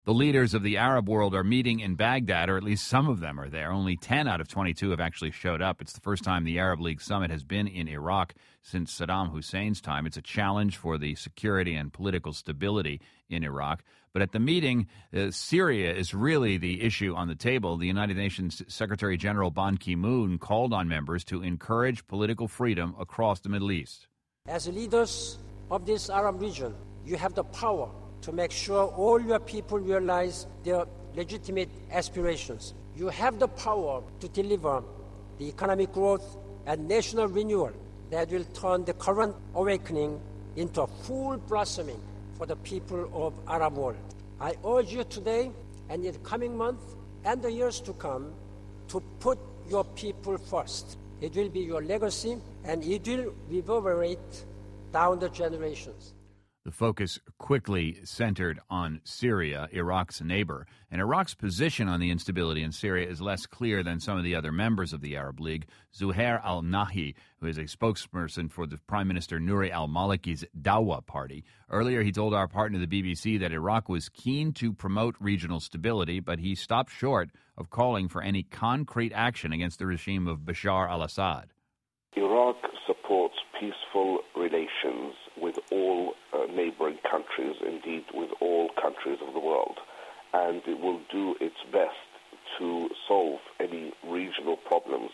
The leaders of the Arab world are meeting in Baghdad, or at least some of them are there. Only 10 out of 22 have actually showed up. It's the first time the Arab League summit has been in Iraq since Saddam Hussein's time. It's a challenge for the security and political stability in Iraq. But at the meeting, Syria is really the issue on the table. The United Nations Secretary General Ban Ki-moon called on members to encourage political freedom across the Middle East. As leaders of this Arab region, you have the power to make sure all your people realize their legitimate aspirations. You have the power to deliver the economic growth and national renewal that will turn the current awakening into a full blossoming for the people of Arab world. I urge you today and in the coming months and the years to come to put your people first. It will be your legacy and it will reverberate down the generations. The focus quickly centered on Syria, Iraq's neighbor. And Iraq's position on the instability in Syria is less clear than some of the other members of the Arab League. Zuhair al-Nahi, who is a spokesperson for the Prime Minister Nouri al-Maliki's Dawa party, earlier he told our partner, the BBC, that Iraq was keen to promote regional stability, but he stopped short of calling for any concrete action against the regime of Bashar al-Assad. Iraq supports peaceful relations with all neighboring countries, indeed with all countries of the world, and it will do its best to solve any regional problems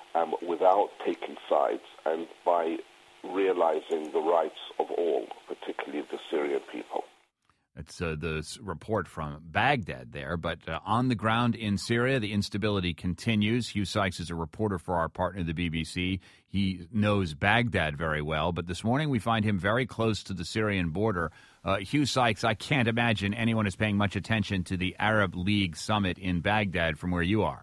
without taking sides and by realizing the rights of all, particularly the Syrian people. It's the report from Baghdad there, but on the ground in Syria, the instability continues. Hugh Sykes is a reporter for our partner, the BBC. He knows Baghdad very well, but this morning we find him very close to the Syrian border. Hugh Sykes, I can't imagine anyone is paying much attention to the Arab League summit in Baghdad from where you are.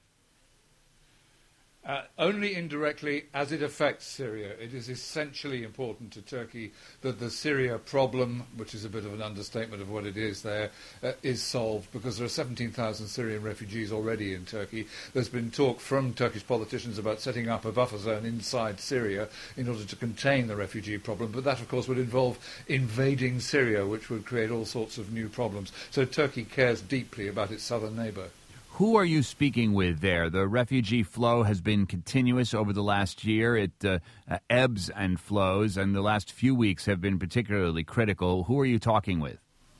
Only indirectly as it affects Syria. It is essentially important to Turkey that the Syria problem, which is a bit of an understatement of what it is there, is solved, because there are 17,000 Syrian refugees already in Turkey. There's been talk from Turkish politicians about setting up a buffer zone inside Syria in order to contain the refugee problem, but that, of course, would involve invading Syria, which would create all sorts of new problems. So Turkey cares deeply about its southern neighbour. Who are you speaking with there? The refugee flow has been continuous over the last year. It ebbs and flows, and the last few weeks have been particularly critical. Who are you talking with?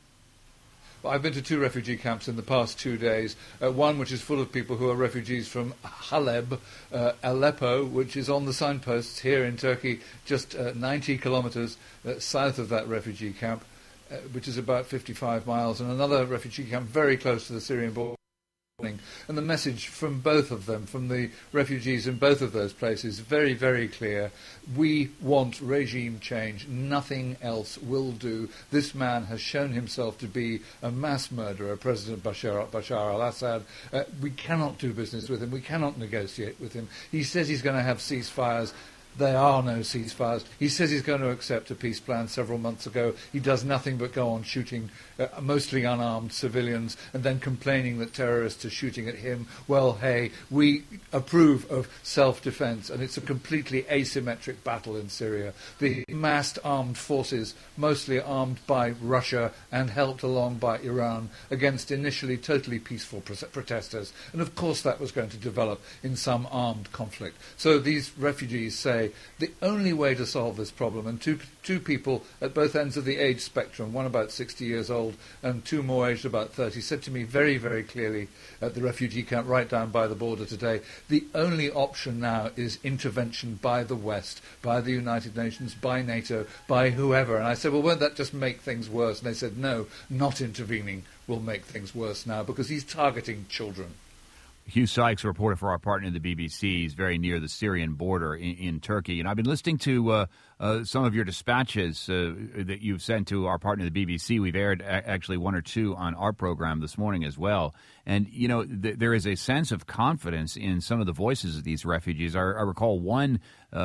Well, I've been to 2 refugee camps in the past 2 days. One which is full of people who are refugees from Haleb, Aleppo, which is on the signposts here in Turkey, just 90 kilometres south of that refugee camp, which is about 55 miles, and another refugee camp very close to the Syrian border. And the message from both of them, from the refugees in both of those places, very, very clear. We want regime change. Nothing else will do. This man has shown himself to be a mass murderer, President Bashar al-Assad. We cannot do business with him. We cannot negotiate with him. He says he's going to have ceasefires. There are no ceasefires. He says he's going to accept a peace plan several months ago. He does nothing but go on shooting mostly unarmed civilians and then complaining that terrorists are shooting at him. Well, hey, we approve of self-defense, and it's a completely asymmetric battle in Syria. The massed armed forces, mostly armed by Russia and helped along by Iran, against initially totally peaceful protesters. And of course that was going to develop in some armed conflict. So these refugees say the only way to solve this problem, and two people at both ends of the age spectrum, one about 60 years old and 2 more aged about 30, said to me very, very clearly at the refugee camp right down by the border today, the only option now is intervention by the West, by the United Nations, by NATO, by whoever. And I said, well, won't that just make things worse? And they said, no, not intervening will make things worse now, because he's targeting children. Hugh Sykes, a reporter for our partner, the BBC. He's very near the Syrian border in Turkey. And I've been listening to some of your dispatches that you've sent to our partner, the BBC. We've aired actually 1 or 2 on our program this morning as well. And, you know, there is a sense of confidence in some of the voices of these refugees. I recall one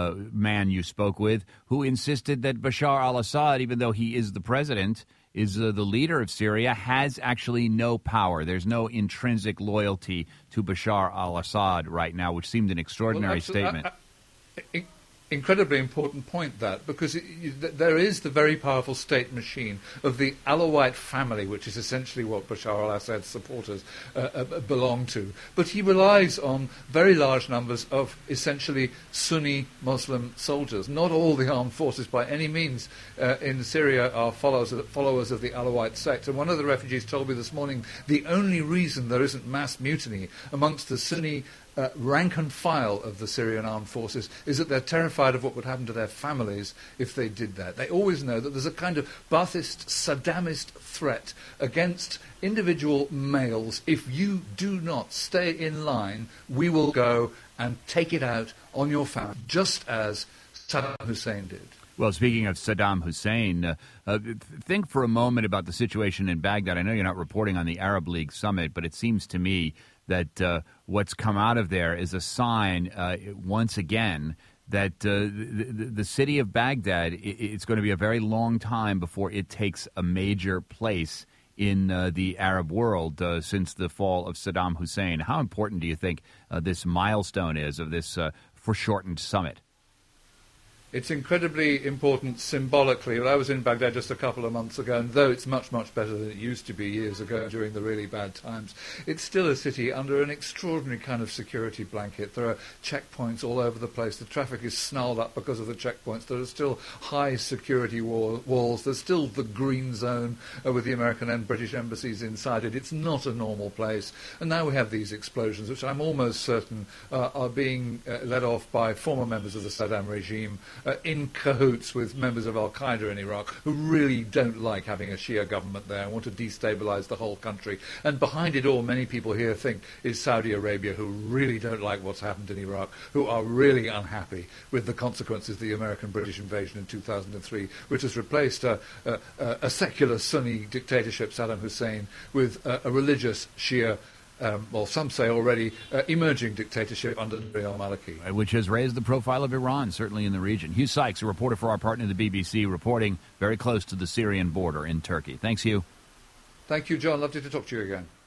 man you spoke with who insisted that Bashar al-Assad, even though he is the president, is the leader of Syria, has actually no power. There's no intrinsic loyalty to Bashar al-Assad right now, which seemed an extraordinary statement. incredibly important point, that, because there is the very powerful state machine of the Alawite family, which is essentially what Bashar al-Assad's supporters belong to. But he relies on very large numbers of essentially Sunni Muslim soldiers. Not all the armed forces by any means in Syria are followers of the Alawite sect. And one of the refugees told me this morning the only reason there isn't mass mutiny amongst the Sunni rank and file of the Syrian armed forces is that they're terrified of what would happen to their families if they did that. They always know that there's a kind of Ba'athist, Saddamist threat against individual males. If you do not stay in line, we will go and take it out on your family, just as Saddam Hussein did. Well, speaking of Saddam Hussein, think for a moment about the situation in Baghdad. I know you're not reporting on the Arab League summit, but it seems to me that what's come out of there is a sign, once again, that the city of Baghdad, it's going to be a very long time before it takes a major place in the Arab world since the fall of Saddam Hussein. How important do you think this milestone is of this foreshortened summit? It's incredibly important symbolically. Well, I was in Baghdad just a couple of months ago, and though it's much, much better than it used to be years ago during the really bad times, it's still a city under an extraordinary kind of security blanket. There are checkpoints all over the place. The traffic is snarled up because of the checkpoints. There are still high security walls. There's still the green zone with the American and British embassies inside it. It's not a normal place. And now we have these explosions, which I'm almost certain are being led off by former members of the Saddam regime, in cahoots with members of al-Qaeda in Iraq, who really don't like having a Shia government there and want to destabilize the whole country. And behind it all, many people here think, is Saudi Arabia, who really don't like what's happened in Iraq, who are really unhappy with the consequences of the American-British invasion in 2003, which has replaced a secular Sunni dictatorship, Saddam Hussein, with a religious Shia well, some say already, emerging dictatorship under Nouri al-Maliki. Which has raised the profile of Iran, certainly in the region. Hugh Sykes, a reporter for our partner, the BBC, reporting very close to the Syrian border in Turkey. Thanks, Hugh. Thank you, John. Lovely to talk to you again.